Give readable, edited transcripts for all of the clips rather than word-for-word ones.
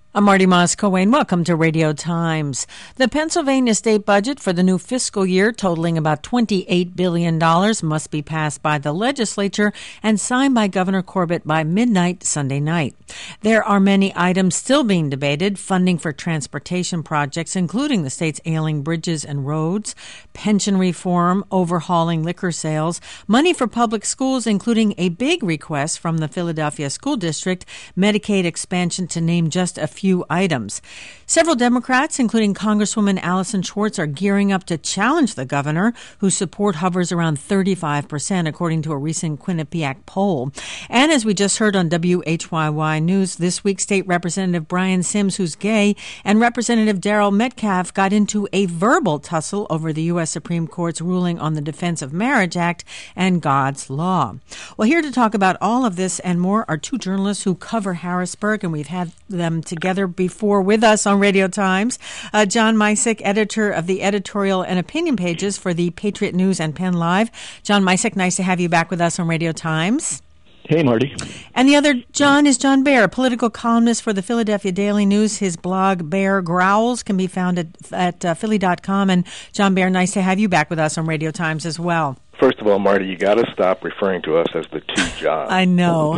I'm Marty Moss-Coane. Welcome to Radio Times. The Pennsylvania state budget for the new fiscal year, totaling about $28 billion, must be passed by the legislature and signed by Governor Corbett by midnight Sunday night. There are many items still being debated: funding for transportation projects, including the state's ailing bridges and roads, pension reform, overhauling liquor sales, money for public schools, including a big request from the Philadelphia School District, Medicaid expansion, to name just a few items. Several Democrats, including Congresswoman Allison Schwartz, are gearing up to challenge the governor, whose support hovers around 35%, according to a recent Quinnipiac poll. And as we just heard on WHYY News this week, State Representative Brian Sims, who's gay, and Representative Daryl Metcalf got into a verbal tussle over the U.S. Supreme Court's ruling on the Defense of Marriage Act and God's law. Well, here to talk about all of this and more are two journalists who cover Harrisburg, and we've had them together before with us on Radio Times. John Misick, editor of the editorial and opinion pages for the Patriot News and Penn Live. John Misick, nice to have you back with us on Radio Times. Hey, Marty. And the other John is John Bear, a political columnist for the Philadelphia Daily News. His blog, Bear Growls, can be found at philly.com. And John Bear, nice to have you back with us on Radio Times as well. First of all, Marty, you got to stop referring to us as the two Johns. I know.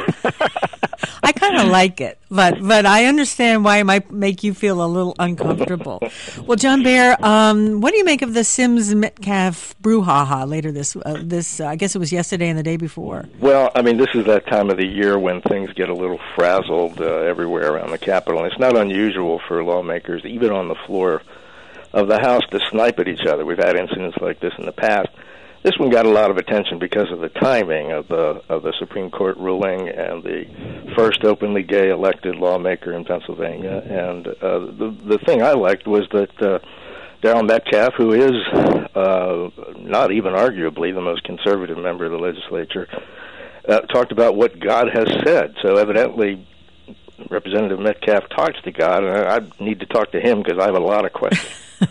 I kind of like it, but I understand why it might make you feel a little uncomfortable. Well, John Bear, what do you make of the Sims-Metcalf brouhaha later this I guess it was yesterday and the day before? Well, I mean, this is that time of the year when things get a little frazzled everywhere around the Capitol. And it's not unusual for lawmakers, even on the floor of the House, to snipe at each other. We've had incidents like this in the past. This one got a lot of attention because of the timing of the Supreme Court ruling and the first openly gay elected lawmaker in Pennsylvania. And the thing I liked was that Daryl Metcalf, who is not even arguably the most conservative member of the legislature, talked about what God has said. So evidently, Representative Metcalf talks to God, and I need to talk to him because I have a lot of questions.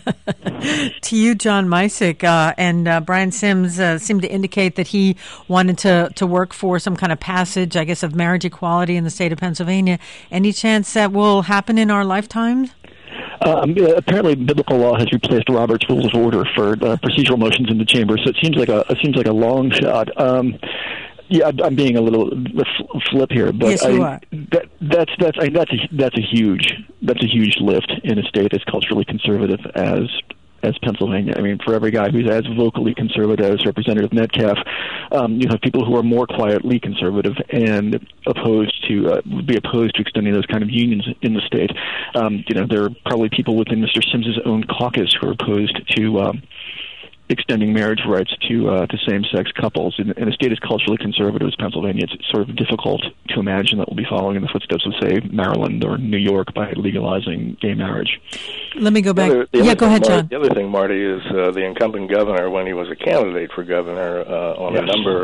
To you, John Misick, and Brian Sims seemed to indicate that he wanted to work for some kind of passage, I guess, of marriage equality in the state of Pennsylvania. Any chance that will happen in our lifetimes? Apparently, biblical law has replaced Robert's Rules of Order for procedural motions in the chamber, so it seems like a long shot. Yeah, I'm being a little flip here, but yes, you are. That's a huge lift in a state as culturally conservative as Pennsylvania. I mean, for every guy who's as vocally conservative as Representative Metcalf, you have people who are more quietly conservative and would be opposed to extending those kind of unions in the state. There are probably people within Mr. Sims's own caucus who are opposed to extending marriage rights to same-sex couples. In a state as culturally conservative as Pennsylvania, it's sort of difficult to imagine that we'll be following in the footsteps of, say, Maryland or New York by legalizing gay marriage. Let me go back. Go ahead, John. The other thing, Marty, is the incumbent governor, when he was a candidate for governor, on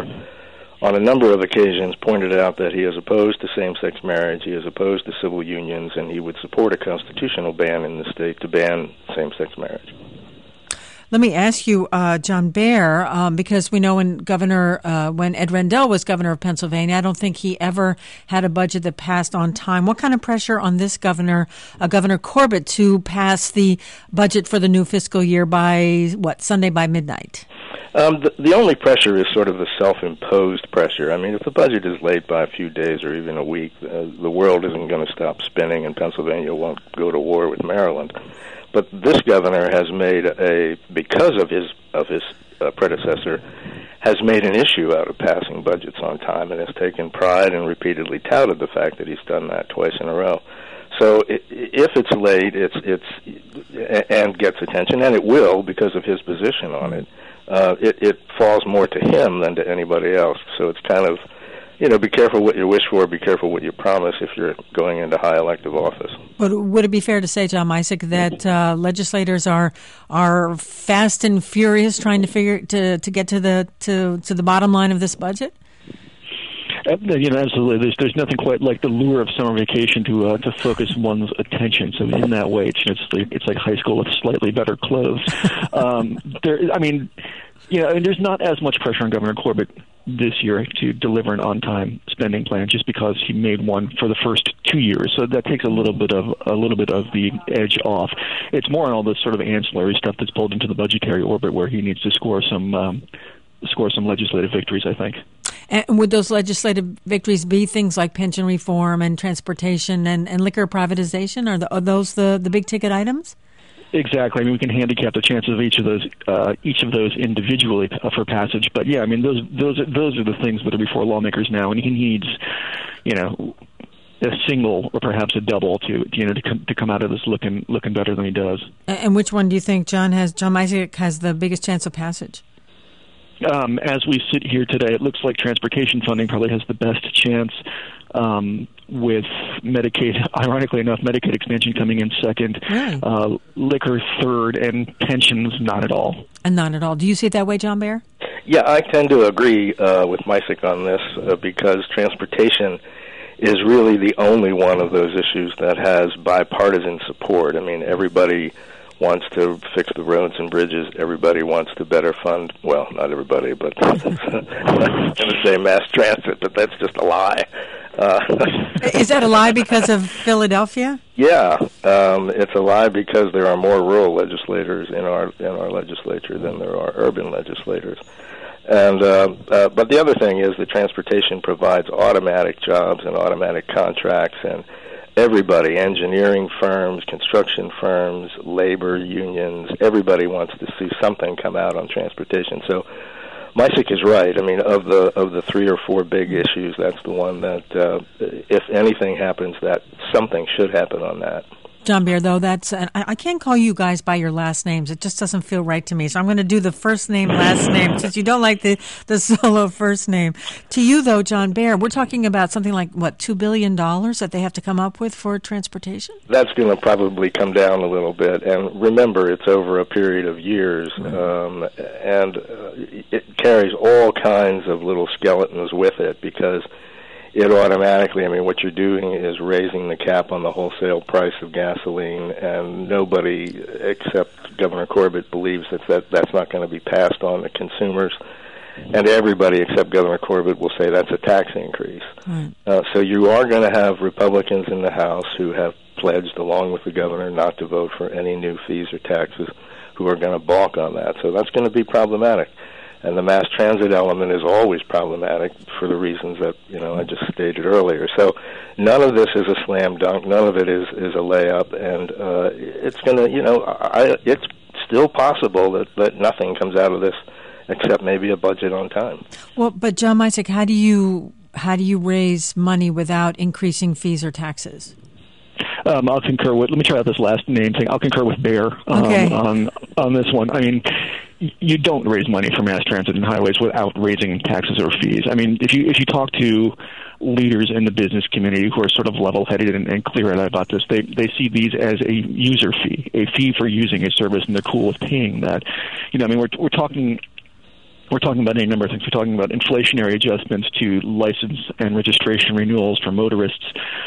a number of occasions pointed out that he is opposed to same-sex marriage, he is opposed to civil unions, and he would support a constitutional ban in the state to ban same-sex marriage. Let me ask you, John Bear, because we know when Ed Rendell was governor of Pennsylvania, I don't think he ever had a budget that passed on time. What kind of pressure on this governor, Governor Corbett, to pass the budget for the new fiscal year by, Sunday by midnight? The only pressure is sort of the self-imposed pressure. I mean, if the budget is late by a few days or even a week, the world isn't going to stop spinning and Pennsylvania won't go to war with Maryland. But this governor has made because of his predecessor, has made an issue out of passing budgets on time and has taken pride and repeatedly touted the fact that he's done that twice in a row. So if it's late, and gets attention, and it will because of his position on it, it falls more to him than to anybody else. So it's kind of, be careful what you wish for, be careful what you promise if you're going into high elective office. But would it be fair to say, John Misick, that legislators are fast and furious trying to get to the bottom line of this budget? Absolutely. There's nothing quite like the lure of summer vacation to focus one's attention. So in that way, it's like high school with slightly better clothes. There's not as much pressure on Governor Corbett this year to deliver an on-time spending plan, just because he made one for the first 2 years. So that takes a little bit of the edge off. It's more on all this sort of ancillary stuff that's pulled into the budgetary orbit where he needs to score some legislative victories, I think. And would those legislative victories be things like pension reform and transportation and liquor privatization? Are those the big ticket items? Exactly. I mean, we can handicap the chances of each of those individually for passage. But yeah, I mean, those are the things that are before lawmakers now, and he needs, a single or perhaps a double to come out of this looking better than he does. And which one do you think John Misick has the biggest chance of passage? As we sit here today, it looks like transportation funding probably has the best chance, with Medicaid, ironically enough, Medicaid expansion coming in second, really? Liquor third, and pensions not at all. And not at all. Do you see it that way, John Bear? Yeah, I tend to agree with Misick on this because transportation is really the only one of those issues that has bipartisan support. I mean, everybody wants to fix the roads and bridges. Everybody wants to better fund, well, not everybody, but I was going to say mass transit, but that's just a lie. Is that a lie because of Philadelphia? Yeah, it's a lie because there are more rural legislators in our legislature than there are urban legislators. And but the other thing is that transportation provides automatic jobs and automatic contracts, and everybody, engineering firms, construction firms, labor unions, everybody wants to see something come out on transportation. So Misick is right. I mean, of the 3 or 4 big issues, that's the one that, if anything happens, that something should happen on that. John Bear, though, I can't call you guys by your last names. It just doesn't feel right to me. So I'm going to do the first name, last name, since you don't like the solo first name. To you, though, John Bear, we're talking about something like, $2 billion that they have to come up with for transportation? That's going to probably come down a little bit. And remember, it's over a period of years, and it carries all kinds of little skeletons with it because it automatically, I mean, what you're doing is raising the cap on the wholesale price of gasoline, and nobody except Governor Corbett believes that's not going to be passed on to consumers. And everybody except Governor Corbett will say that's a tax increase. Right. So you are going to have Republicans in the House who have pledged, along with the governor, not to vote for any new fees or taxes, who are going to balk on that. So that's going to be problematic. And the mass transit element is always problematic for the reasons that, I just stated earlier. So none of this is a slam dunk. None of it is a layup. And it's going to, it's still possible that nothing comes out of this except maybe a budget on time. Well, but John Misick, how do you raise money without increasing fees or taxes? I'll concur with, let me try out this last name thing. I'll concur with Bear on this one. I mean, you don't raise money for mass transit and highways without raising taxes or fees. I mean, if you talk to leaders in the business community who are sort of level-headed and clear-eyed about this, they see these as a user fee, a fee for using a service, and they're cool with paying that. I mean, we're talking about any number of things. We're talking about inflationary adjustments to license and registration renewals for motorists,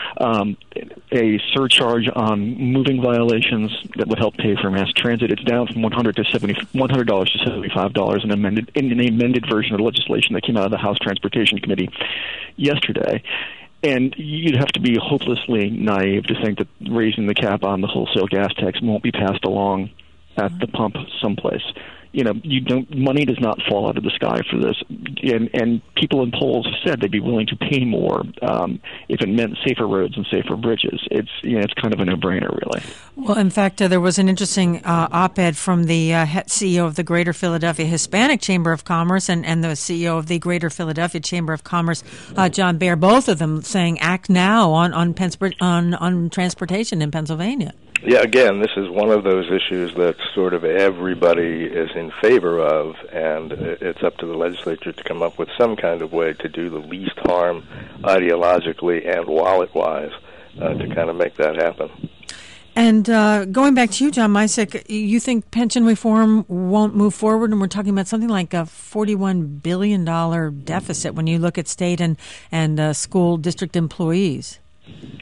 a surcharge on moving violations that would help pay for mass transit. It's down from $100 to $75 in an amended version of the legislation that came out of the House Transportation Committee yesterday. And you'd have to be hopelessly naive to think that raising the cap on the wholesale gas tax won't be passed along at the pump someplace. Money does not fall out of the sky for this, and people in polls said they'd be willing to pay more if it meant safer roads and safer bridges. It's kind of a no-brainer, really. Well, in fact, there was an interesting op-ed from the CEO of the Greater Philadelphia Hispanic Chamber of Commerce and the CEO of the Greater Philadelphia Chamber of Commerce, John Bear, both of them saying act now on transportation in Pennsylvania. Yeah, again, this is one of those issues that sort of everybody is in favor of, and it's up to the legislature to come up with some kind of way to do the least harm ideologically and wallet-wise to kind of make that happen. And going back to you, John Misick, you think pension reform won't move forward, and we're talking about something like a $41 billion deficit when you look at state and school district employees?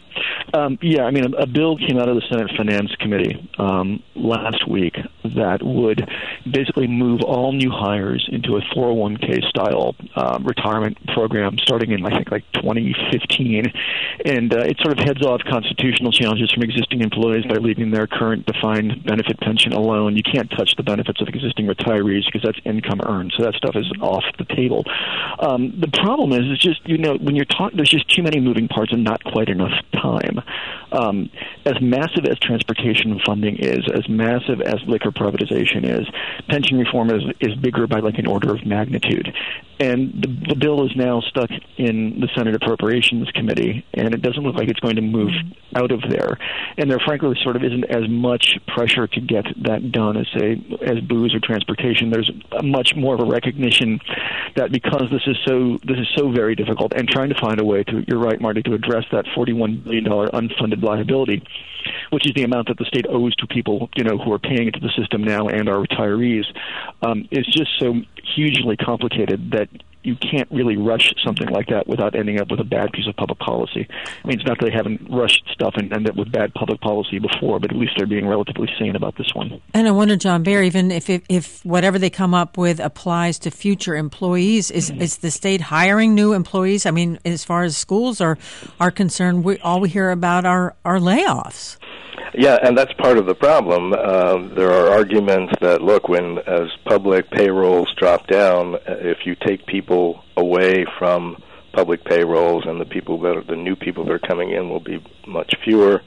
Yeah, I mean, a bill came out of the Senate Finance Committee last week that would basically move all new hires into a 401k style retirement program starting in, I think, like 2015. And it sort of heads off constitutional challenges from existing employees by leaving their current defined benefit pension alone. You can't touch the benefits of existing retirees because that's income earned. So that stuff is off the table. The problem is just, when you're talking, there's just too many moving parts and not quite enough time. As massive as transportation funding is, as massive as liquor privatization is, pension reform is bigger by like an order of magnitude. And the bill is now stuck in the Senate Appropriations Committee, and it doesn't look like it's going to move out of there. And there, frankly, sort of isn't as much pressure to get that done as, say, as booze or transportation. There's much more of a recognition that because this is so very difficult, and trying to find a way to, you're right, Marty, to address that $41 billion unfunded liability, which is the amount that the state owes to people, who are paying into the system now and are retirees, is just so hugely complicated that you can't really rush something like that without ending up with a bad piece of public policy. I mean, it's not that they haven't rushed stuff and ended up with bad public policy before, but at least they're being relatively sane about this one. And I wonder, John Bear, even if whatever they come up with applies to future employees, is the state hiring new employees? I mean, as far as schools are concerned, all we hear about are layoffs. Yeah, and that's part of the problem. There are arguments that, look, as public payrolls drop down, if you take people away from public payrolls and the new people that are coming in will be much fewer,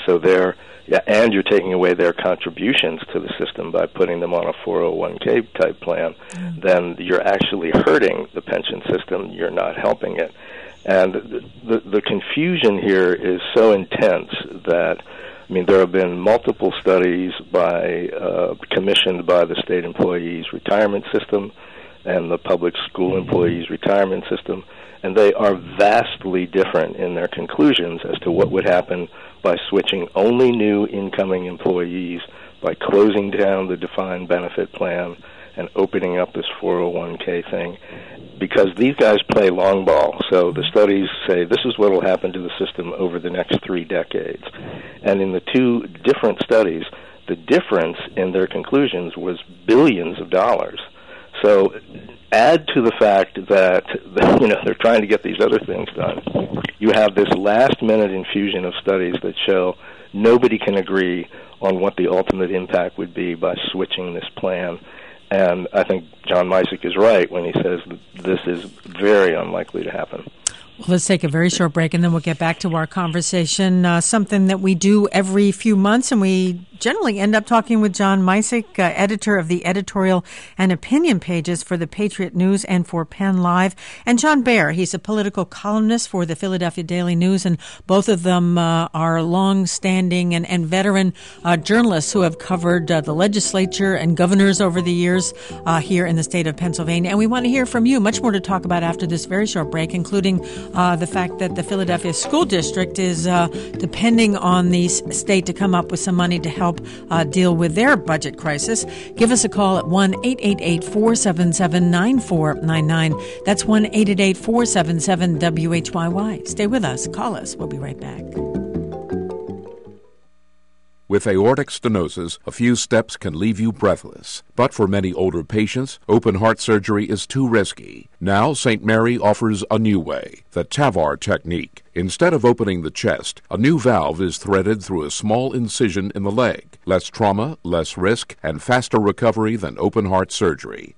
and you're taking away their contributions to the system by putting them on a 401k type plan, then you're actually hurting the pension system. You're not helping it. And the confusion here is so intense that, I mean, there have been multiple studies commissioned by the state employees retirement system and the public school employees retirement system, and they are vastly different in their conclusions as to what would happen by switching only new incoming employees, by closing down the defined benefit plan and opening up this 401k thing, because these guys play long ball. So the studies say this is what will happen to the system over the next 3 decades. And in the two different studies, the difference in their conclusions was billions of dollars. So add to the fact that they're trying to get these other things done. You have this last-minute infusion of studies that show nobody can agree on what the ultimate impact would be by switching this plan. And I think John Micek is right when he says this is very unlikely to happen. Well, let's take a very short break, and then we'll get back to our conversation, something that we do every few months, and we generally end up talking with John Micek, editor of the editorial and opinion pages for the Patriot News and for Penn Live, and John Bear. He's a political columnist for the Philadelphia Daily News, and both of them are long-standing and veteran journalists who have covered the legislature and governors over the years here in the state of Pennsylvania. And we want to hear from you. Much more to talk about after this very short break, including the fact that the Philadelphia School District is depending on the state to come up with some money to help deal with their budget crisis. Give us a call at 1-888-477-9499. That's 1-888-477-WHYY. Stay with us. Call us. We'll be right back. With aortic stenosis, a few steps can leave you breathless. But for many older patients, open heart surgery is too risky. Now, St. Mary offers a new way, the TAVR technique. Instead of opening the chest, a new valve is threaded through a small incision in the leg. Less trauma, less risk, and faster recovery than open heart surgery.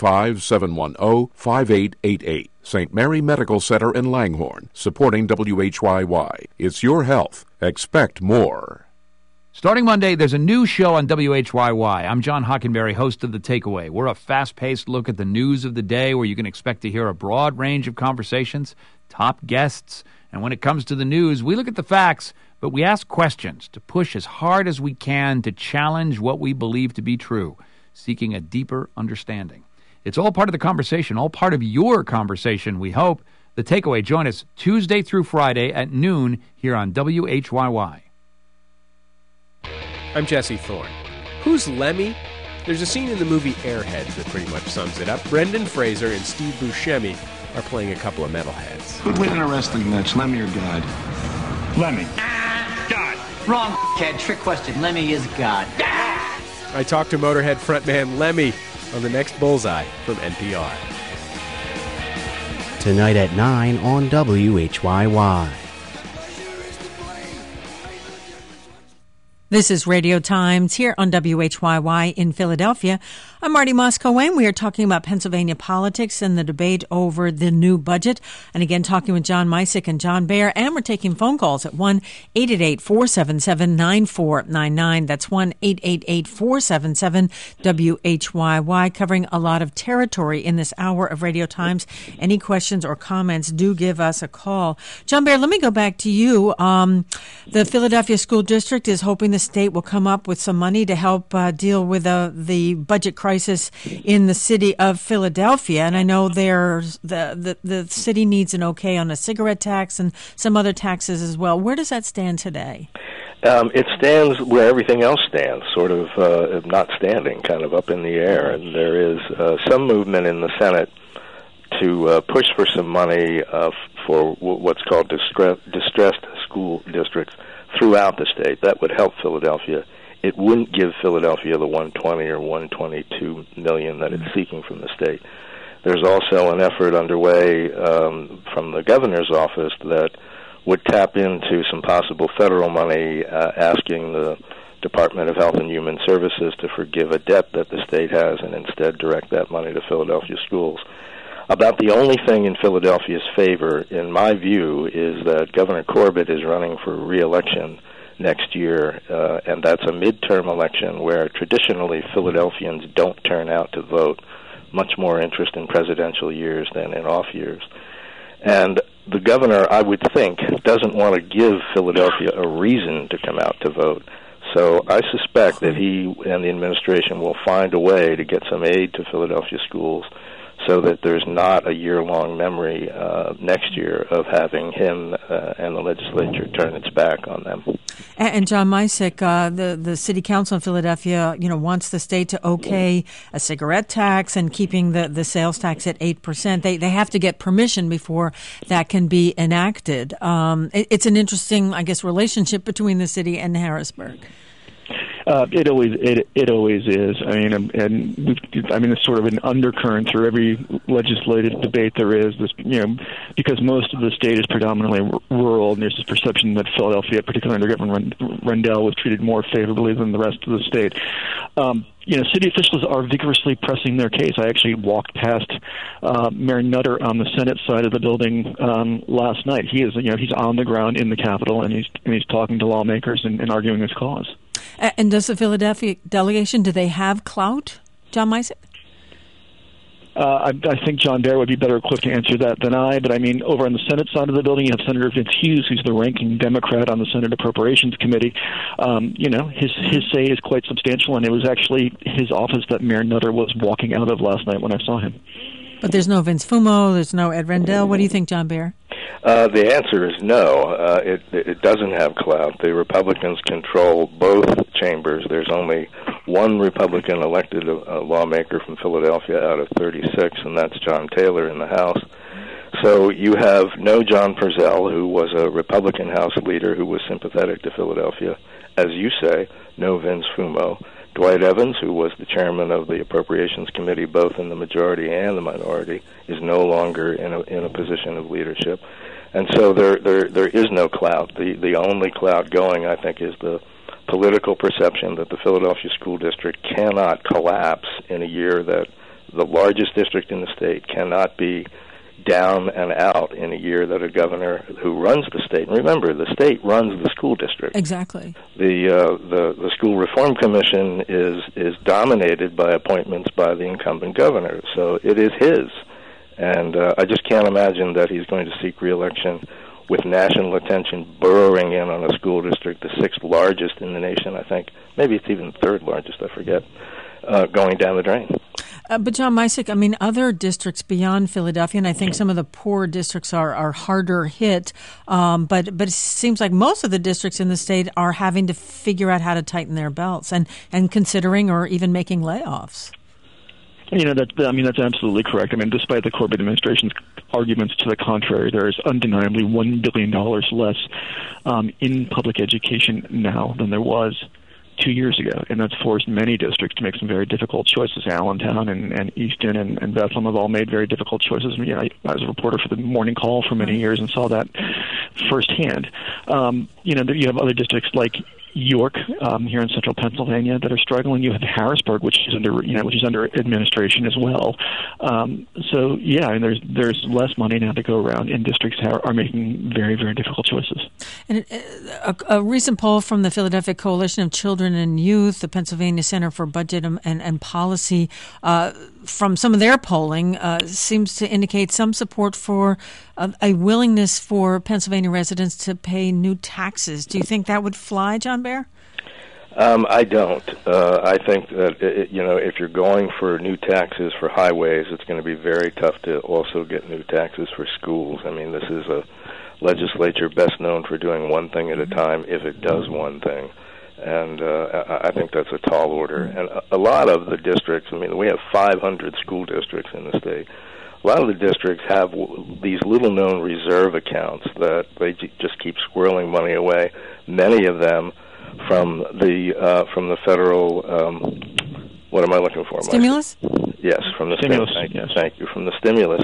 215-710-5888. St. Mary Medical Center in Langhorne, supporting WHYY. It's your health. Expect more. Starting Monday, there's a new show on WHYY. I'm John Hockenberry, host of The Takeaway. We're a fast-paced look at the news of the day where you can expect to hear a broad range of conversations, top guests, and when it comes to the news, we look at the facts, but we ask questions to push as hard as we can to challenge what we believe to be true, seeking a deeper understanding. It's all part of the conversation, all part of your conversation, we hope. The Takeaway, join us Tuesday through Friday at noon here on WHYY. I'm Jesse Thorne. Who's Lemmy? There's a scene in the movie Airheads that pretty much sums it up. Brendan Fraser and Steve Buscemi are playing a couple of metalheads. Who'd win in a wrestling match, Lemmy or God? Lemmy. Wrong, kid. Trick question. Lemmy is God. I talked to Motorhead frontman Lemmy on the next Bullseye from NPR. Tonight at 9 on WHYY. This is Radio Times here on WHYY in Philadelphia. I'm Marty Moscow-Wayne. We are talking about Pennsylvania politics and the debate over the new budget. And again, talking with John Misick and John Baer. And we're taking phone calls at 1-888-477-9499. That's 1-888-477-WHYY, covering a lot of territory in this hour of Radio Times. Any questions or comments, do give us a call. John Baer, let me go back to you. The Philadelphia School District is hoping the state will come up with some money to help deal with the budget crisis in the city of Philadelphia. And I know there's the city needs an okay on a cigarette tax and some other taxes as well. Where does that stand today? It stands where everything else stands, sort of not standing, kind of up in the air. And there is some movement in the Senate to push for some money for what's called distressed school districts throughout the state. That would help Philadelphia. It wouldn't give Philadelphia the $120 or $122 million that it's seeking from the state. There's also an effort underway from the governor's office that would tap into some possible federal money, asking the Department of Health and Human Services to forgive a debt that the state has and instead direct that money to Philadelphia schools. About the only thing in Philadelphia's favor, in my view, is that Governor Corbett is running for re-election next year, and that's a midterm election where traditionally Philadelphians don't turn out to vote. Much more interest in presidential years than in off years. And the governor, I would think, doesn't want to give Philadelphia a reason to come out to vote. So I suspect that he and the administration will find a way to get some aid to Philadelphia schools so that there's not a year-long memory next year of having him and the legislature turn its back on them. And John Misick, the city council in Philadelphia, wants the state to okay a cigarette tax and keeping the sales tax at 8%. They have to get permission before that can be enacted. It's an interesting, I guess, relationship between the city and Harrisburg. It always is. I mean, it's sort of an undercurrent through every legislative debate there is. This, because most of the state is predominantly rural, and there's this perception that Philadelphia, particularly under Governor Rendell, was treated more favorably than the rest of the state. City officials are vigorously pressing their case. I actually walked past Mayor Nutter on the Senate side of the building last night. He is, he's on the ground in the Capitol, and he's talking to lawmakers and arguing his cause. And does the Philadelphia delegation, do they have clout, John Misick? I think John Baer would be better equipped to answer that than I, but I mean, over on the Senate side of the building, you have Senator Vince Hughes, who's the ranking Democrat on the Senate Appropriations Committee. His say is quite substantial, and it was actually his office that Mayor Nutter was walking out of last night when I saw him. But there's no Vince Fumo, there's no Ed Rendell. What do you think, John Baer? The answer is no. It doesn't have clout. The Republicans control both chambers. There's only one Republican elected lawmaker from Philadelphia out of 36, and that's John Taylor in the House. So you have no John Purcell, who was a Republican House leader who was sympathetic to Philadelphia. As you say, no Vince Fumo. Dwight Evans, who was the chairman of the Appropriations Committee, both in the majority and the minority, is no longer in a position of leadership. And so there is no clout. The only clout going, I think, is the political perception that the Philadelphia School District cannot collapse in a year that the largest district in the state cannot be down and out in a year that a governor who runs the state, and remember, the state runs the school district. Exactly. The School Reform Commission is dominated by appointments by the incumbent governor, so it is his. And I just can't imagine that he's going to seek re-election with national attention burrowing in on a school district, the sixth largest in the nation, I think. Maybe it's even third largest, I forget, going down the drain. But John Misick, I mean, other districts beyond Philadelphia, and I think some of the poor districts are harder hit, but it seems like most of the districts in the state are having to figure out how to tighten their belts and considering or even making layoffs. That's absolutely correct. I mean, despite the Corbett administration's arguments to the contrary, there is undeniably $1 billion less in public education now than there was 2 years ago, and that's forced many districts to make some very difficult choices. Allentown and Easton and Bethlehem have all made very difficult choices. I was a reporter for the Morning Call for many years and saw that firsthand. You have other districts like York here in central Pennsylvania that are struggling. You have Harrisburg, which is under administration as well. There's less money now to go around, and districts are making very, very difficult choices. And a recent poll from the Philadelphia Coalition of Children and Youth, the Pennsylvania Center for Budget and Policy, from some of their polling, seems to indicate some support for a willingness for Pennsylvania residents to pay new taxes. Do you think that would fly, John Bear? I don't. I think that, if you're going for new taxes for highways, it's going to be very tough to also get new taxes for schools. I mean, this is a legislature best known for doing one thing at a time if it does one thing. And I think that's a tall order. And a lot of the districts, we have 500 school districts in the state. A lot of the districts have these little-known reserve accounts that they just keep squirreling money away. Many of them from the federal. What am I looking for? Stimulus? Yes, from the stimulus. Thank you. From the stimulus.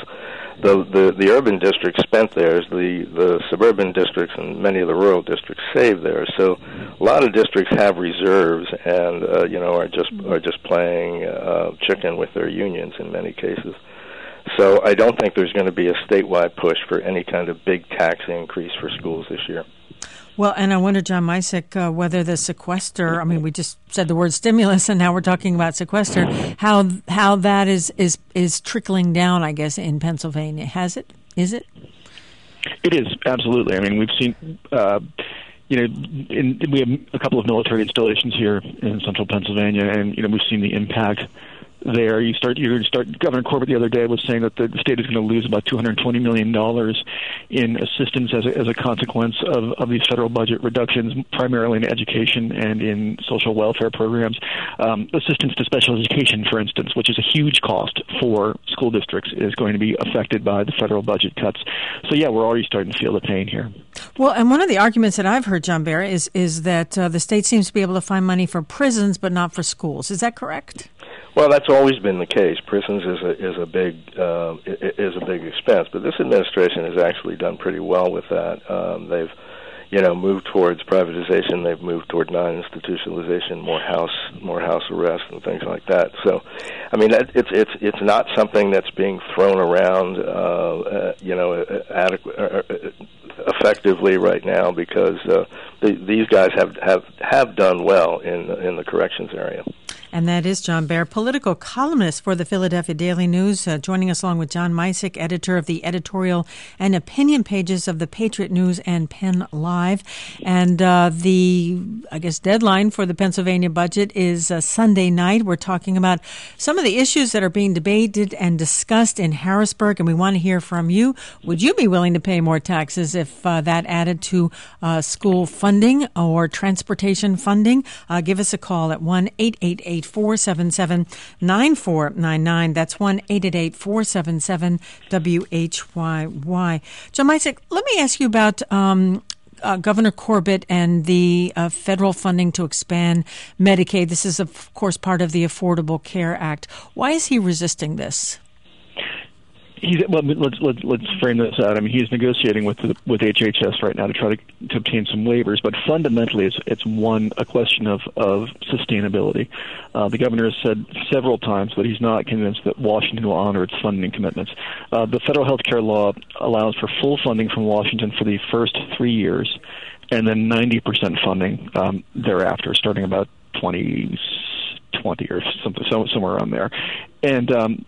The urban districts spent theirs. The suburban districts and many of the rural districts saved theirs. So a lot of districts have reserves and are just playing chicken with their unions in many cases. So I don't think there's going to be a statewide push for any kind of big tax increase for schools this year. Well, and I wonder, John Micek, whether the sequester, we just said the word stimulus and now we're talking about sequester, how that is trickling down, I guess, in Pennsylvania. Is it? It is, absolutely. We've seen, we have a couple of military installations here in central Pennsylvania, and, we've seen the impact there. Governor Corbett the other day was saying that the state is going to lose about $220 million in assistance as a consequence of these federal budget reductions, primarily in education and in social welfare programs. Assistance to special education, for instance, which is a huge cost for school districts, is going to be affected by the federal budget cuts. So, we're already starting to feel the pain here. Well, and one of the arguments that I've heard, John Bear, is that the state seems to be able to find money for prisons but not for schools. Is that correct? Well, that's always been the case. Prisons is a big expense, but this administration has actually done pretty well with that. They've moved towards privatization. They've moved toward non-institutionalization, more house arrest and things like that. So, it's not something that's being thrown around, effectively right now because these guys have done well in the corrections area. And that is John Bear, political columnist for the Philadelphia Daily News, joining us along with John Micek, editor of the editorial and opinion pages of the Patriot News and Penn Live. And the deadline for the Pennsylvania budget is Sunday night. We're talking about some of the issues that are being debated and discussed in Harrisburg, and we want to hear from you. Would you be willing to pay more taxes if that added to school funding or transportation funding? Give us a call at 1-888-477-9499. That's 1-888-477-WHYY. John Micek, let me ask you about Governor Corbett and the federal funding to expand Medicaid. This is, of course, part of the Affordable Care Act. Why is he resisting this? Let's frame this out. He's negotiating with HHS right now to try to obtain some waivers, but fundamentally, it's a question of sustainability. The governor has said several times that he's not convinced that Washington will honor its funding commitments. The federal health care law allows for full funding from Washington for the first 3 years, and then 90% funding thereafter, starting about 2020 or somewhere around there, and.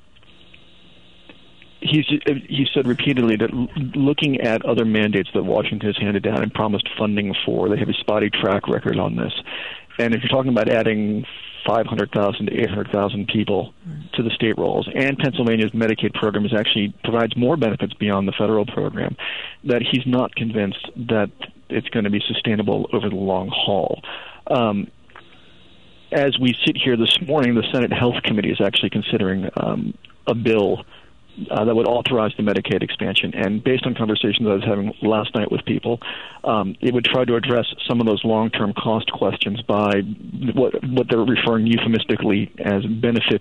He said repeatedly that looking at other mandates that Washington has handed down and promised funding for, they have a spotty track record on this. And if you're talking about adding 500,000 to 800,000 people to the state rolls, and Pennsylvania's Medicaid program actually provides more benefits beyond the federal program, that he's not convinced that it's going to be sustainable over the long haul. as we sit here this morning, the Senate Health Committee is actually considering a bill that would authorize the Medicaid expansion. And based on conversations I was having last night with people, it would try to address some of those long-term cost questions by what they're referring euphemistically as benefit.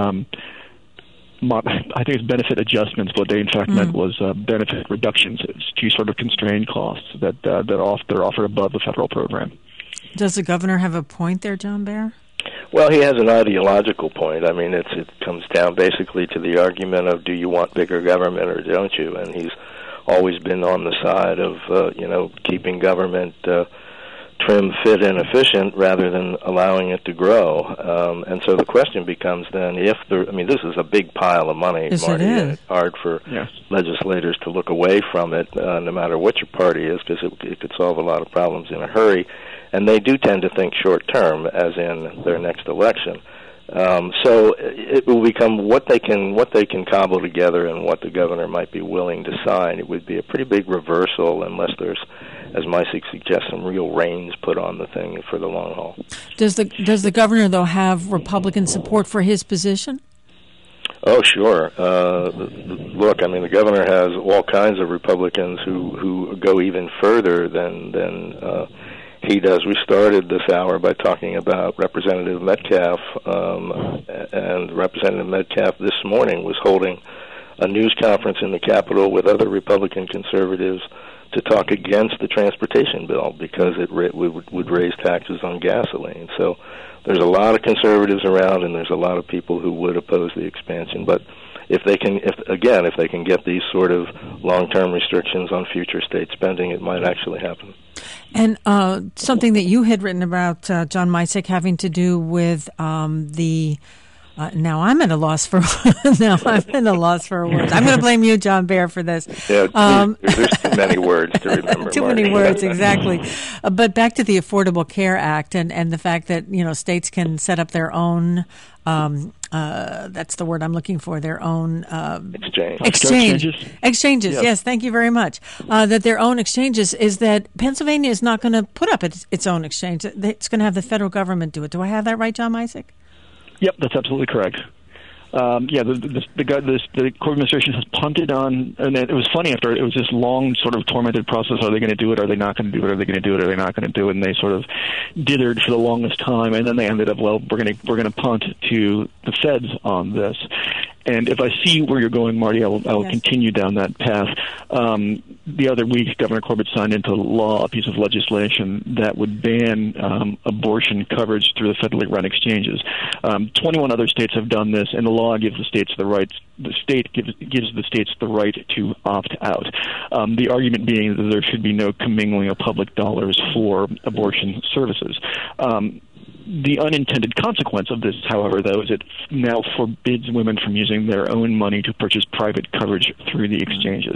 I think it's benefit adjustments. What they in fact meant was benefit reductions to sort of constrain costs that are offered above the federal program. Does the governor have a point there, John Bear? Well, he has an ideological point. I mean, it comes down basically to the argument of, do you want bigger government or don't you? And he's always been on the side of, keeping government trim, fit, and efficient rather than allowing it to grow. And so the question becomes then, this is a big pile of money, yes, Marty, it is. and it's hard for legislators to look away from it, no matter what your party is, because it could solve a lot of problems in a hurry. And they do tend to think short-term, as in their next election. So it will become what they can cobble together and what the governor might be willing to sign. It would be a pretty big reversal unless there's, as Micek suggests, some real reins put on the thing for the long haul. Does the governor, though, have Republican support for his position? Oh, sure. Look, I mean, the governor has all kinds of Republicans who go even further than he does. We started this hour by talking about Representative Metcalf, and Representative Metcalf this morning was holding a news conference in the Capitol with other Republican conservatives to talk against the transportation bill because it would raise taxes on gasoline. So there's a lot of conservatives around, and there's a lot of people who would oppose the expansion. But if they can get these sort of long-term restrictions on future state spending, it might actually happen. And something that you had written about, John Micek, having to do with the. Now I'm at a loss for words. I'm going to blame you, John Bear, for this. Yeah, there's too many words to remember. Too many words, exactly. But back to the Affordable Care Act and the fact that states can set up their own. That's the word I'm looking for. Their own exchanges. Yes, thank you very much. That their own exchanges is that Pennsylvania is not going to put up its own exchange. It's going to have the federal government do it. Do I have that right, John Micek? Yep, that's absolutely correct. The Corbett administration has punted on, and it was funny after it was this long sort of tormented process. Are they going to do it? Are they not going to do it? Are they going to do it? Are they not going to do it? And they sort of dithered for the longest time, and then they ended up, we're going to punt to the feds on this. And if I see where you're going, Marty, I will continue down that path. The other week, Governor Corbett signed into law a piece of legislation that would ban abortion coverage through the federally run exchanges. 21 other states have done this, and the law gives the states the right. The state gives the states the right to opt out. The argument being that there should be no commingling of public dollars for abortion services. The unintended consequence of this, however, though, is it now forbids women from using their own money to purchase private coverage through the exchanges.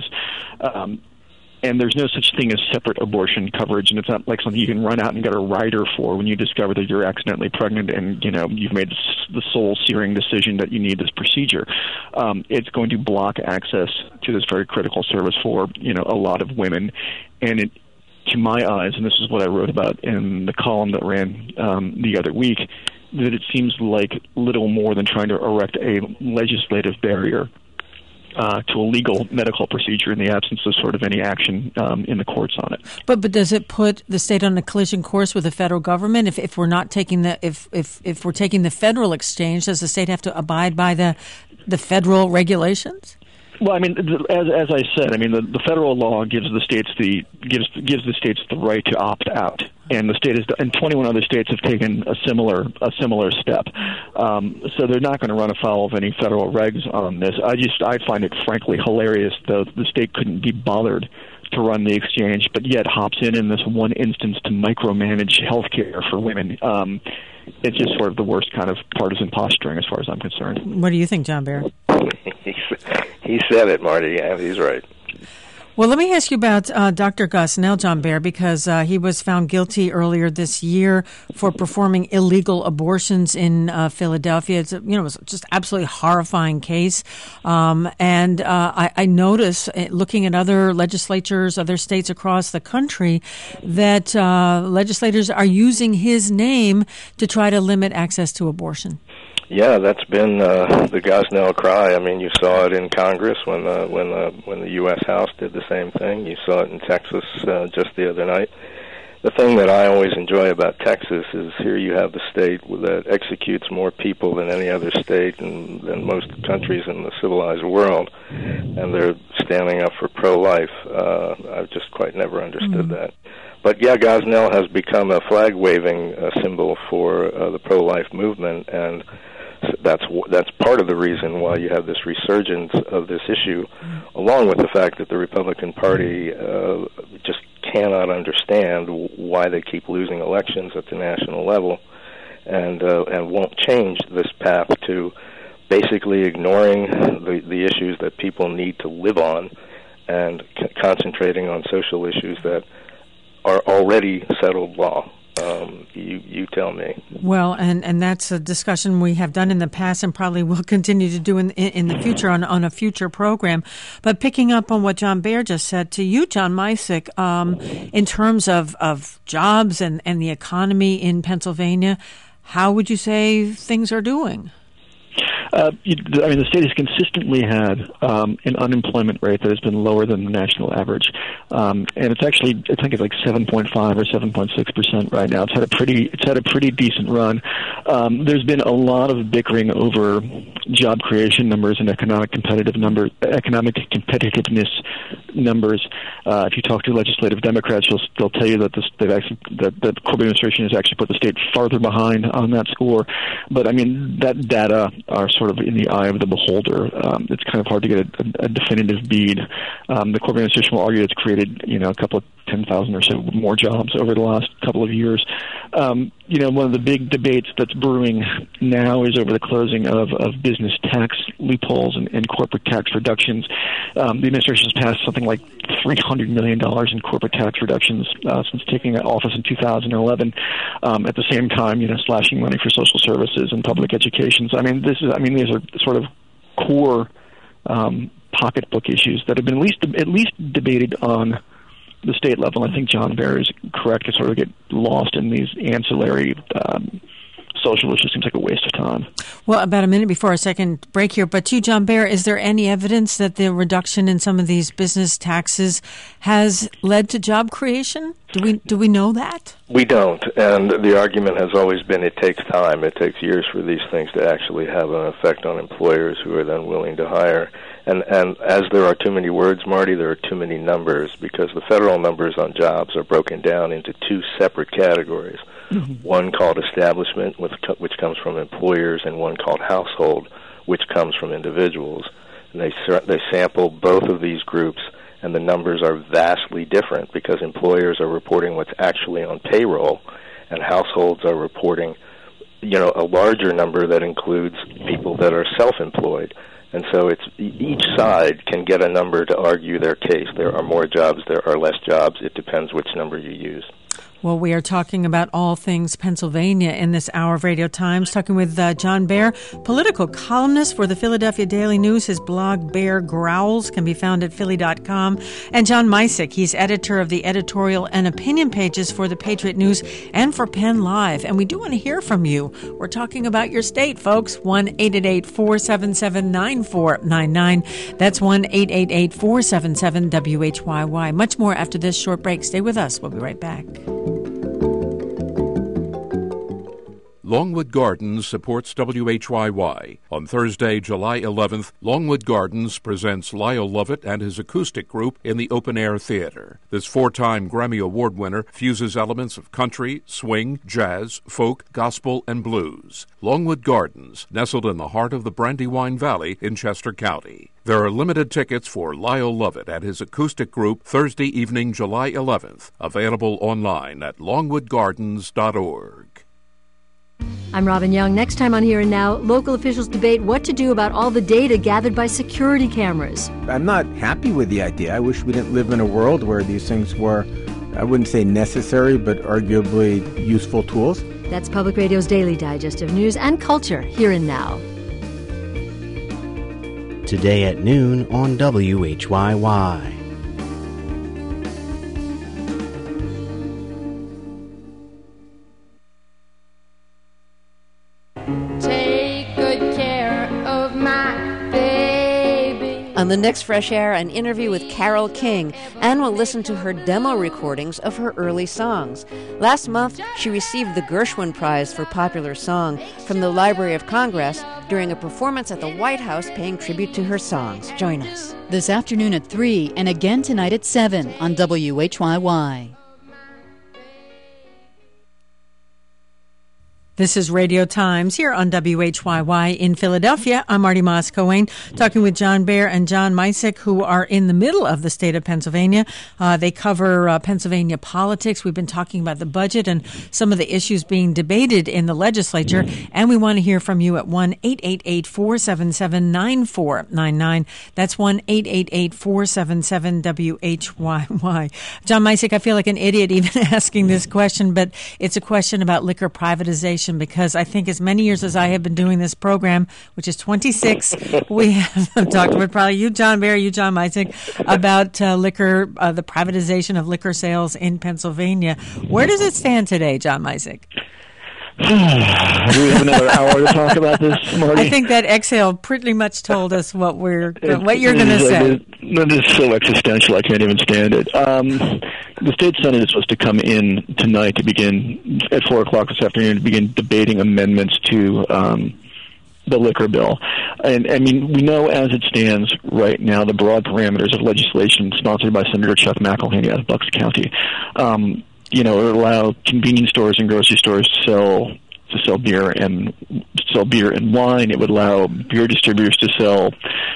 And there's no such thing as separate abortion coverage, and it's not like something you can run out and get a rider for when you discover that you're accidentally pregnant and you've made the soul-searing decision that you need this procedure. It's going to block access to this very critical service for a lot of women, and it. To my eyes, and this is what I wrote about in the column that ran the other week, that it seems like little more than trying to erect a legislative barrier to a legal medical procedure in the absence of sort of any action in the courts on it. But does it put the state on a collision course with the federal government? If we're not taking if we're taking the federal exchange, does the state have to abide by the federal regulations? Well, I mean, as I said, I mean, the federal law gives the states the right to opt out, and and 21 other states have taken a similar step. So they're not going to run afoul of any federal regs on this. I find it frankly hilarious, though, the state couldn't be bothered to run the exchange, but yet hops in this one instance to micromanage health care for women. It's just sort of the worst kind of partisan posturing, as far as I'm concerned. What do you think, John Bear? He said it, Marty. Yeah, he's right. Well, let me ask you about Dr. Gosnell, John Bear, because he was found guilty earlier this year for performing illegal abortions in Philadelphia. It was just absolutely horrifying case. And I notice, looking at other legislatures, other states across the country, that legislators are using his name to try to limit access to abortion. Yeah, that's been the Gosnell cry. I mean, you saw it in Congress when the U.S. House did the same thing. You saw it in Texas just the other night. The thing that I always enjoy about Texas is here you have the state that executes more people than any other state and than most countries in the civilized world, and they're standing up for pro-life. I've just quite never understood that. But yeah, Gosnell has become a flag-waving symbol for the pro-life movement, and that's part of the reason why you have this resurgence of this issue, along with the fact that the Republican Party just cannot understand why they keep losing elections at the national level, and won't change this path to basically ignoring the issues that people need to live on and concentrating on social issues that are already settled law. You tell me. Well, and that's a discussion we have done in the past and probably will continue to do in the future on a future program. But picking up on what John Bear just said to you, John Misick, in terms of jobs and the economy in Pennsylvania, how would you say things are doing? The state has consistently had an unemployment rate that has been lower than the national average, and it's actually, I think it's like 7.5 or 7.6% right now. It's had a pretty decent run. There's been a lot of bickering over job creation numbers and economic competitiveness numbers. If you talk to legislative Democrats, they'll tell you that the Corbett administration has actually put the state farther behind on that score. But I mean, that data are sort of in the eye of the beholder. It's kind of hard to get a definitive bead. The Corbett administration will argue it's created, a couple of 10,000 or so more jobs over the last couple of years. One of the big debates that's brewing now is over the closing of business tax loopholes and corporate tax reductions. The administration has passed something like $300 million in corporate tax reductions since taking office in 2011. At the same time, slashing money for social services and public education. So, these are sort of core pocketbook issues that have been at least debated on the state level. I think John Bear is correct to sort of get lost in these ancillary social issues. Seems like a waste of time. Well, about a minute before our second break here, but to you, John Bear, is there any evidence that the reduction in some of these business taxes has led to job creation? Do we know that? We don't, and the argument has always been it takes time. It takes years for these things to actually have an effect on employers who are then willing to hire. And as there are too many words, Marty, there are too many numbers, because the federal numbers on jobs are broken down into two separate categories. Mm-hmm. One called establishment, which comes from employers, and one called household, which comes from individuals. And they sample both of these groups, and the numbers are vastly different because employers are reporting what's actually on payroll, and households are reporting, a larger number that includes people that are self-employed. And so each side can get a number to argue their case. There are more jobs, there are less jobs. It depends which number you use. Well, we are talking about all things Pennsylvania in this hour of Radio Times, talking with John Bear, political columnist for the Philadelphia Daily News. His blog, Bear Growls, can be found at philly.com. And John Misick, he's editor of the editorial and opinion pages for the Patriot News and for Penn Live. And we do want to hear from you. We're talking about your state, folks. 1-888-477-9499. That's 1-888-477-WHYY. Much more after this short break. Stay with us. We'll be right back. Longwood Gardens supports WHYY. On Thursday, July 11th, Longwood Gardens presents Lyle Lovett and his acoustic group in the Open Air Theater. This four-time Grammy Award winner fuses elements of country, swing, jazz, folk, gospel, and blues. Longwood Gardens, nestled in the heart of the Brandywine Valley in Chester County. There are limited tickets for Lyle Lovett and his acoustic group Thursday evening, July 11th. Available online at longwoodgardens.org. I'm Robin Young. Next time on Here and Now, local officials debate what to do about all the data gathered by security cameras. I'm not happy with the idea. I wish we didn't live in a world where these things were, I wouldn't say necessary, but arguably useful tools. That's Public Radio's daily digest of news and culture, Here and Now. Today at noon on WHYY. On the next Fresh Air, an interview with Carole King, and we'll listen to her demo recordings of her early songs. Last month, she received the Gershwin Prize for Popular Song from the Library of Congress during a performance at the White House paying tribute to her songs. Join us. This afternoon at 3 and again tonight at 7 on WHYY. This is Radio Times here on WHYY in Philadelphia. I'm Marty Moss-Coane, talking with John Baer and John Misick, who are in the middle of the state of Pennsylvania. They cover Pennsylvania politics. We've been talking about the budget and some of the issues being debated in the legislature. And we want to hear from you at 1-888-477-9499. That's 1-888-477-WHYY. John Misick, I feel like an idiot even asking this question, but it's a question about liquor privatization. Because I think as many years as I have been doing this program, which is 26, we have talked with probably you, John Baer, you, John Misick, about liquor, the privatization of liquor sales in Pennsylvania. Where does it stand today, John Misick? Do we have another hour to talk about this, Marty? I think that exhale pretty much told us what you're going to say. This is so existential, I can't even stand it. The state Senate is supposed to come in tonight to begin, at 4 o'clock this afternoon, to begin debating amendments to the liquor bill. And, I mean, we know as it stands right now the broad parameters of legislation sponsored by Senator Chuck McElhaney out of Bucks County. It would allow convenience stores and grocery stores to sell beer and wine. It would allow beer distributors to sell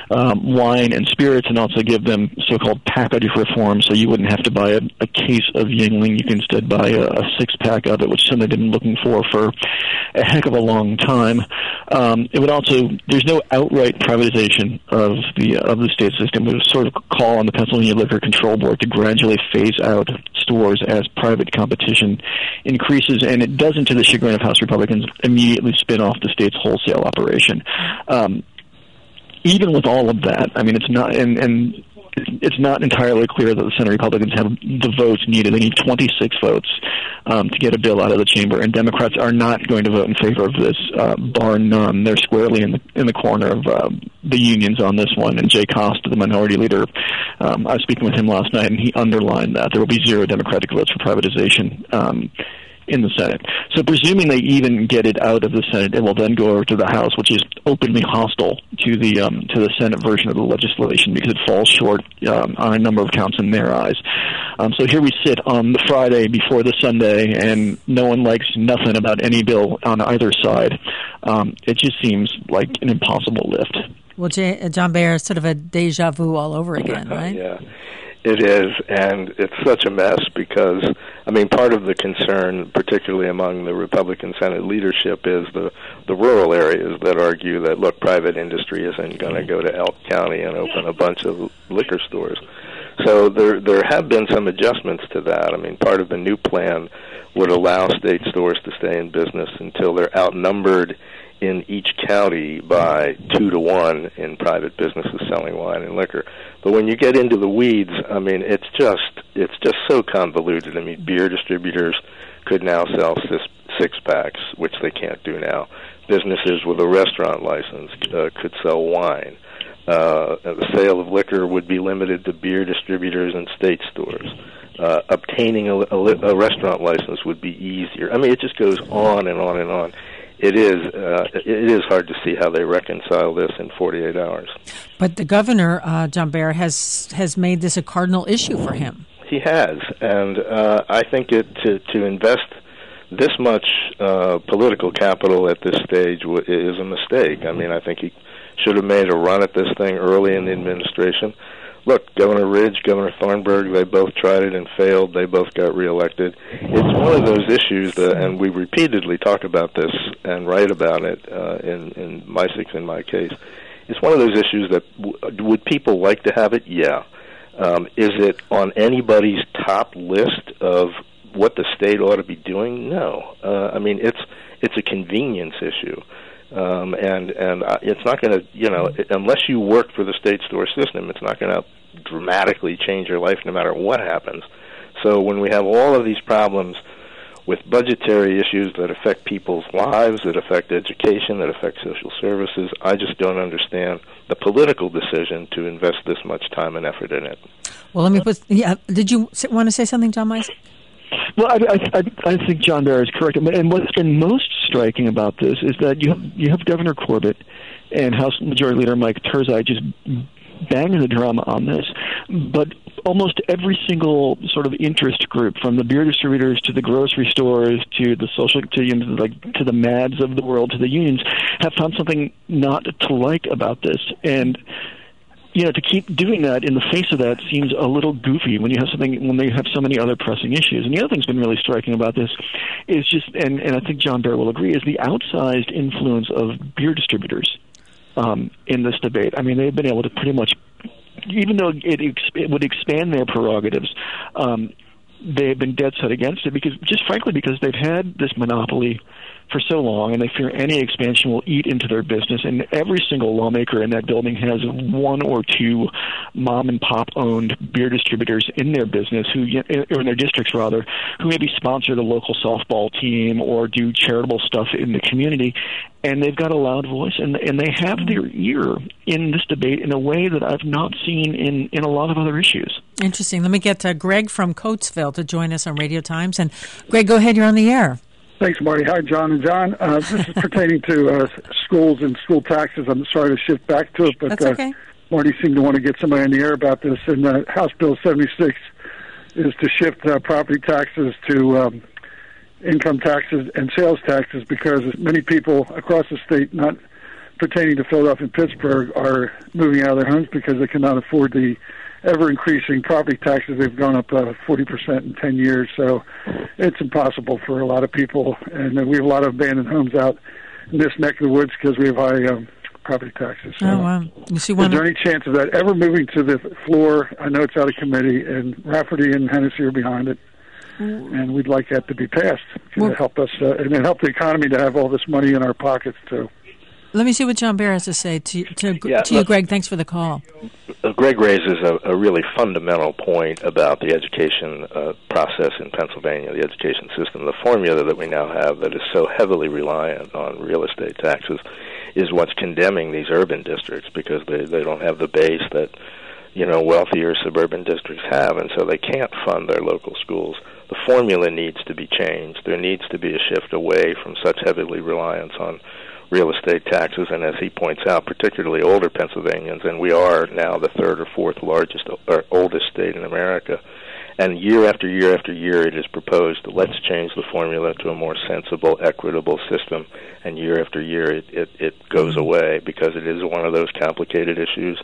wine and spirits, and also give them so-called package reform, so you wouldn't have to buy a case of Yuengling. You can instead buy a six-pack of it, which something they've been looking for a heck of a long time. It would also, there's no outright privatization of the state system. It would sort of call on the Pennsylvania Liquor Control Board to gradually phase out stores as private competition increases, and it doesn't, to the chagrin of House Republicans, immediately spin off the state's wholesale operation. Even with all of that, I mean, it's not, and it's not entirely clear that the Senate Republicans have the votes needed. They need 26 votes to get a bill out of the chamber, and Democrats are not going to vote in favor of this, bar none. They're squarely in the corner of the unions on this one. And Jay Costa, the minority leader, I was speaking with him last night, and he underlined that there will be 0 Democratic votes for privatization in the Senate. So presuming they even get it out of the Senate, it will then go over to the House, which is openly hostile to the Senate version of the legislation because it falls short on a number of counts in their eyes. So here we sit on the Friday before the Sunday, and no one likes nothing about any bill on either side. It just seems like an impossible lift. Well, John Baer, is sort of a deja vu all over again, right? Yeah. It is, and it's such a mess because, I mean, part of the concern, particularly among the Republican Senate leadership, is the rural areas that argue that, look, private industry isn't going to go to Elk County and open a bunch of liquor stores. So there have been some adjustments to that. I mean, part of the new plan would allow state stores to stay in business until they're outnumbered in each county by 2-to-1 in private businesses selling wine and liquor. But when you get into the weeds, I mean, it's just so convoluted. I mean, beer distributors could now sell six-packs, which they can't do now. Businesses with a restaurant license could sell wine. The sale of liquor would be limited to beer distributors and state stores. Obtaining a restaurant license would be easier. I mean, it just goes on and on and on. It is hard to see how they reconcile this in 48 hours. But the governor, John Baer, has made this a cardinal issue for him. He has, and I think to invest this much political capital at this stage is a mistake. I mean, I think he should have made a run at this thing early in the administration. look, Governor Ridge, Governor Thornburg, they both tried it and failed. They both got reelected. It's one of those issues, and we repeatedly talk about this and write about it in MISICs, in my case. It's one of those issues that would people like to have it? Yeah. Is it on anybody's top list of what the state ought to be doing? No. I mean, it's a convenience issue. And it's not going to, unless you work for the state store system, it's not going to dramatically change your life no matter what happens. So when we have all of these problems with budgetary issues that affect people's lives, that affect education, that affect social services, I just don't understand the political decision to invest this much time and effort in it. Well, let me put, did you want to say something, John Misek? Well, I think John Behr is correct. And what's been most striking about this is that you have Governor Corbett and House Majority Leader Mike Turzai just banging the drum on this, but almost every single sort of interest group, from the beer distributors to the grocery stores to the social to the MADs of the world to the unions, have found something not to like about this. And to keep doing that in the face of that seems a little goofy when they have so many other pressing issues. And the other thing's been really striking about this is just, and I think John Behr will agree, is the outsized influence of beer distributors in this debate. I mean, they've been able to pretty much, even though it would expand their prerogatives, they have been dead set against it because they've had this monopoly for so long, and they fear any expansion will eat into their business. And every single lawmaker in that building has one or two mom-and-pop owned beer distributors in their business, or in their districts rather, who maybe sponsor the local softball team or do charitable stuff in the community. And they've got a loud voice, and they have their ear in this debate in a way that I've not seen in a lot of other issues. Interesting. Let me get Greg from Coatesville to join us on Radio Times. And Greg, go ahead. You're on the air. Thanks, Marty. Hi, John and John. This is pertaining to schools and school taxes. I'm sorry to shift back to it, but that's okay. Marty seemed to want to get somebody in the air about this. And House Bill 76 is to shift property taxes to income taxes and sales taxes because many people across the state, not pertaining to Philadelphia and Pittsburgh, are moving out of their homes because they cannot afford the ever-increasing property taxes. They've gone up 40% in 10 years, so it's impossible for a lot of people. And we have a lot of abandoned homes out in this neck of the woods because we have high property taxes. So wow. Is there any chance of that ever moving to the floor? I know it's out of committee, and Rafferty and Hennessy are behind it, and we'd like that to be passed to help us and help the economy to have all this money in our pockets, too. Let me see what John Behr has to say to you, Greg. Thanks for the call. Greg raises a really fundamental point about the education process in Pennsylvania, the education system. The formula that we now have that is so heavily reliant on real estate taxes is what's condemning these urban districts because they don't have the base that wealthier suburban districts have, and so they can't fund their local schools. The formula needs to be changed. There needs to be a shift away from such heavily reliance on real estate taxes, and as he points out, particularly older Pennsylvanians, and we are now the third or fourth largest or oldest state in America. And year after year after year, it is proposed, let's change the formula to a more sensible, equitable system. And year after year, it goes away because it is one of those complicated issues,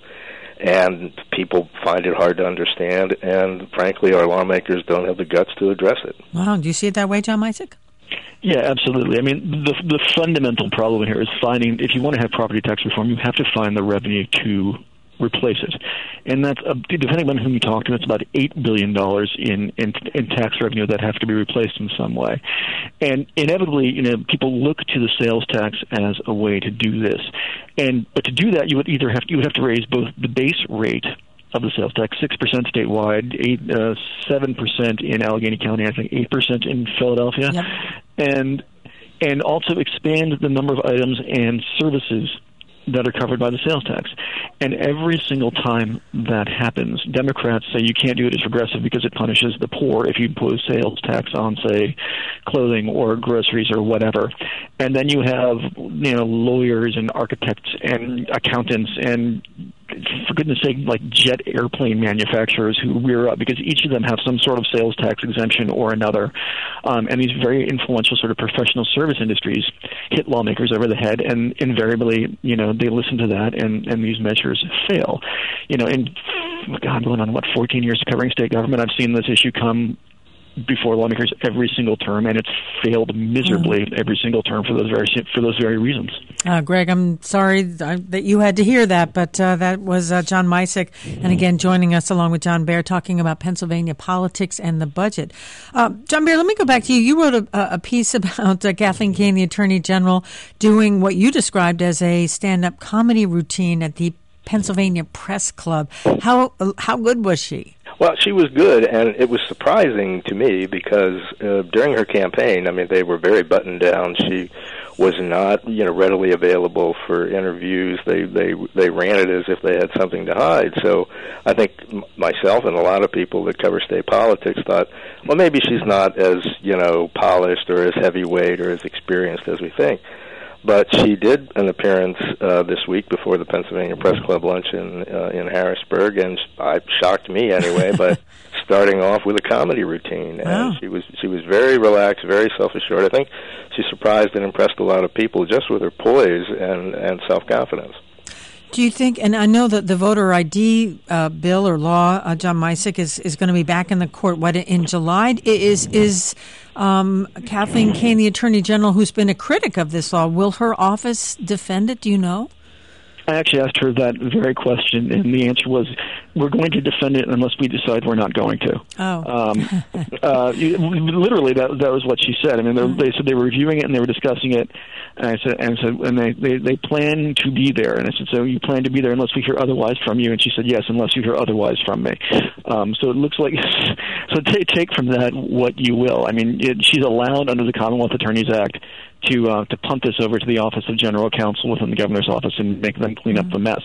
and people find it hard to understand. And frankly, our lawmakers don't have the guts to address it. Wow, do you see it that way, John Misek? Yeah, absolutely. I mean, the fundamental problem here is finding, if you want to have property tax reform, you have to find the revenue to replace it. And that's, depending on whom you talk to, it's about $8 billion in tax revenue that have to be replaced in some way. And inevitably, people look to the sales tax as a way to do this. But to do that, you would have to raise both the base rate of the sales tax, 6% statewide, 7% in Allegheny County, I think 8% in Philadelphia, yep. and also expand the number of items and services that are covered by the sales tax. And every single time that happens, Democrats say you can't do it as regressive because it punishes the poor if you impose sales tax on, say, clothing or groceries or whatever. And then you have, lawyers and architects and accountants and, for goodness sake, like jet airplane manufacturers who rear up because each of them have some sort of sales tax exemption or another. And these very influential sort of professional service industries hit lawmakers over the head, and invariably, they listen to that, and these measures fail. And going on 14 years covering state government. I've seen this issue come before lawmakers every single term, and it's failed miserably every single term for those very reasons. Greg, I'm sorry that you had to hear that, but that was John Misick, and again joining us along with John Bear talking about Pennsylvania politics and the budget. John Bear, let me go back to you. You wrote a piece about Kathleen Kane, the Attorney General, doing what you described as a stand-up comedy routine at the Pennsylvania Press Club. How good was she? Well, she was good, and it was surprising to me because during her campaign, I mean, they were very buttoned down. She was not, readily available for interviews. They ran it as if they had something to hide. So I think myself and a lot of people that cover state politics thought, well, maybe she's not as, polished or as heavyweight or as experienced as we think. But she did an appearance this week before the Pennsylvania Press Club luncheon in Harrisburg, and shocked me anyway by starting off with a comedy routine. And she was very relaxed, very self-assured. I think she surprised and impressed a lot of people just with her poise and self-confidence. Do you think, and I know that the voter ID bill or law, John Misick, is going to be back in the court, in July? Is Kathleen Kane, the Attorney General, who's been a critic of this law, will her office defend it? Do you know? I actually asked her that very question, and the answer was, we're going to defend it unless we decide we're not going to. Literally, that was what she said. I mean, they said they were reviewing it and they were discussing it, and they plan to be there. And I said, so you plan to be there unless we hear otherwise from you? And she said, yes, unless you hear otherwise from me. So it looks like, so take from that what you will. I mean, she's allowed under the Commonwealth Attorneys Act to punt this over to the Office of General Counsel within the governor's office and make them clean up the mess.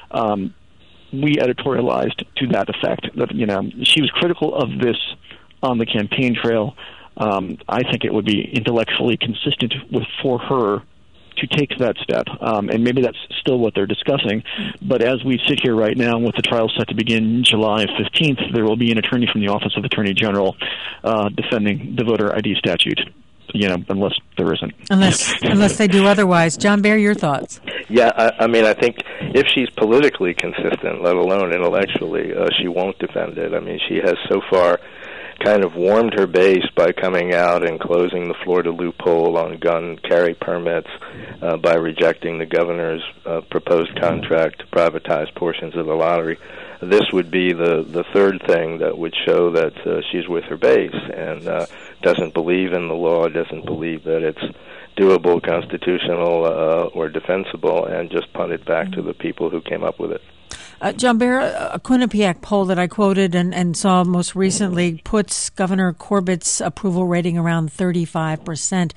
We editorialized to that effect that, she was critical of this on the campaign trail. I think it would be intellectually consistent for her to take that step. And maybe that's still what they're discussing. But as we sit here right now with the trial set to begin July 15th, there will be an attorney from the Office of Attorney General defending the voter ID statute. Unless there isn't. Unless they do otherwise. John Bear, your thoughts? Yeah, I mean, I think if she's politically consistent, let alone intellectually, she won't defend it. I mean, she has so far kind of warmed her base by coming out and closing the Florida loophole on gun carry permits, by rejecting the governor's proposed contract to privatize portions of the lottery. This would be the third thing that would show that she's with her base and doesn't believe in the law, doesn't believe that it's doable, constitutional, or defensible, and just punt it back to the people who came up with it. John Bear, a Quinnipiac poll that I quoted and saw most recently puts Governor Corbett's approval rating around 35%.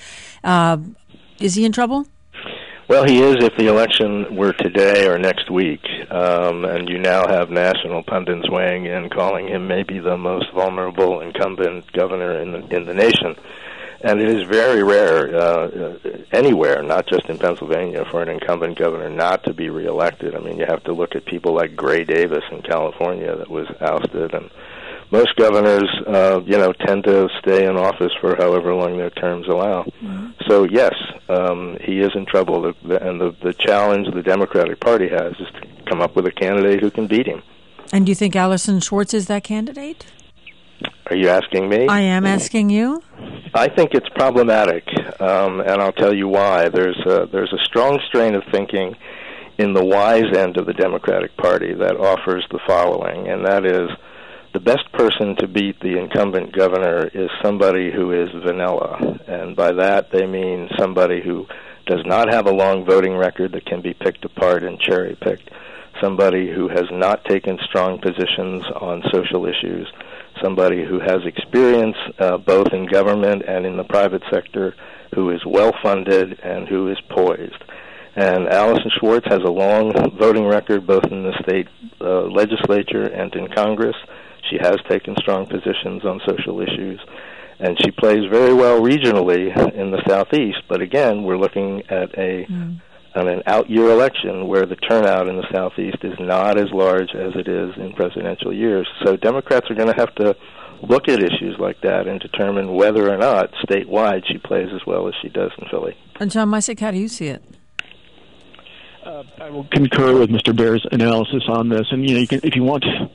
Is he in trouble? Well, he is if the election were today or next week, and you now have national pundits weighing in, calling him maybe the most vulnerable incumbent governor in the nation. And it is very rare anywhere, not just in Pennsylvania, for an incumbent governor not to be reelected. I mean, you have to look at people like Gray Davis in California that was ousted, and most governors, tend to stay in office for however long their terms allow. Mm-hmm. So, yes, he is in trouble, and the challenge the Democratic Party has is to come up with a candidate who can beat him. And do you think Allison Schwartz is that candidate? Are you asking me? I am asking you. I think it's problematic, and I'll tell you why. There's a strong strain of thinking in the wise end of the Democratic Party that offers the following, and that is, the best person to beat the incumbent governor is somebody who is vanilla, and by that they mean somebody who does not have a long voting record that can be picked apart and cherry-picked, somebody who has not taken strong positions on social issues, somebody who has experience both in government and in the private sector, who is well-funded and who is poised. And Allison Schwartz has a long voting record both in the state legislature and in Congress. She has taken strong positions on social issues, and she plays very well regionally in the Southeast. But again, we're looking at an out-year election where the turnout in the Southeast is not as large as it is in presidential years. So Democrats are going to have to look at issues like that and determine whether or not statewide she plays as well as she does in Philly. And John Misick, how do you see it? I will concur with Mr. Bear's analysis on this, and you can, if you want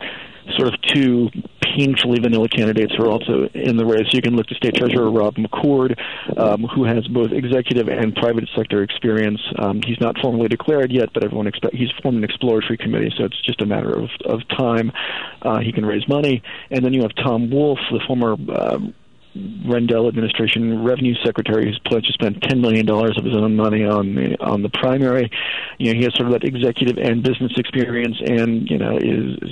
sort of two painfully vanilla candidates who are also in the race. You can look to State Treasurer Rob McCord, who has both executive and private sector experience. He's not formally declared yet, but everyone he's formed an exploratory committee, so it's just a matter of time. He can raise money. And then you have Tom Wolf, the former Rendell administration revenue secretary, who's pledged to spend $10 million of his own money on the primary. You know, he has sort of that executive and business experience, and you know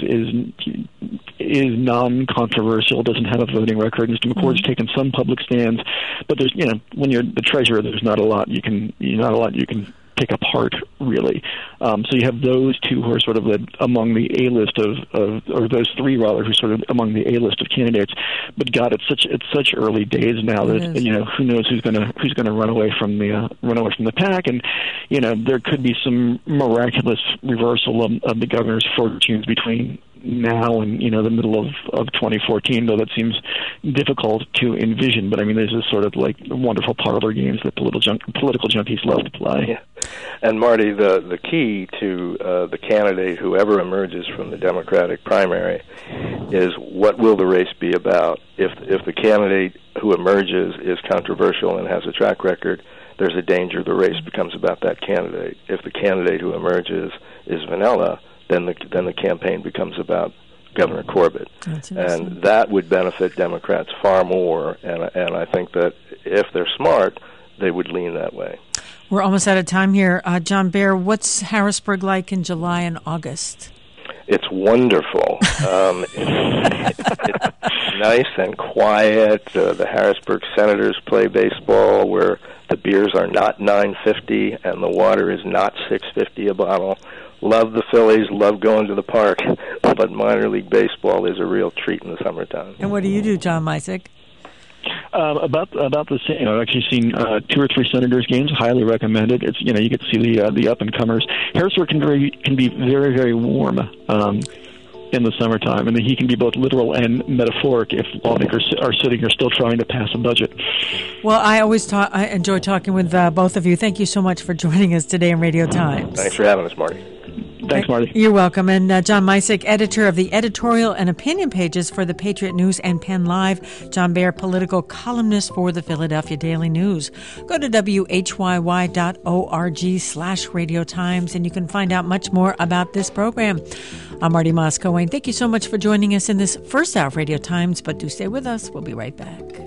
is non-controversial, doesn't have a voting record. Mr. McCord's taken some public stands, but there's, you know, when you're the treasurer, there's not a lot you can pick apart, really. So you have those two who are sort of among the A-list or those three rather, who are sort of among the A-list of candidates. But God, it's such early days now that you know, who knows who's gonna run away from the pack, and you know, there could be some miraculous reversal of the governor's fortunes between now and, you know, the middle of 2014, though that seems difficult to envision. But I mean, there's this sort of like wonderful parlor games that political junkies love to play. Yeah. And Marty, the key to the candidate, whoever emerges from the Democratic primary, is what will the race be about? If the candidate who emerges is controversial and has a track record, there's a danger the race becomes about that candidate. If the candidate who emerges is vanilla, then the campaign becomes about Governor Corbett, and that would benefit Democrats far more. And I think that if they're smart, they would lean that way. We're almost out of time here, John Bear. What's Harrisburg like in July and August? It's wonderful. It's nice and quiet. The Harrisburg Senators play baseball where the beers are not $9.50 and the water is not $6.50 a bottle. Love the Phillies, love going to the park, but minor league baseball is a real treat in the summertime. And what do you do, John Misick? About the same. I've actually seen 2 or 3 Senators games. Highly recommended. It's, you know, you get to see the up and comers. Harrisburg can be very, very warm in the summertime, and he can be both literal and metaphoric if lawmakers are sitting here still trying to pass a budget. Well, I enjoy talking with both of you. Thank you so much for joining us today in Radio Times. Thanks for having us, Marty. Thanks, Marty. You're welcome. And John Misick, editor of the editorial and opinion pages for the Patriot News and Penn Live. John Bear, political columnist for the Philadelphia Daily News. Go to whyy.org/Radio Times, and you can find out much more about this program. I'm Marty Moskowitz. Thank you so much for joining us in this first hour of Radio Times, but do stay with us. We'll be right back.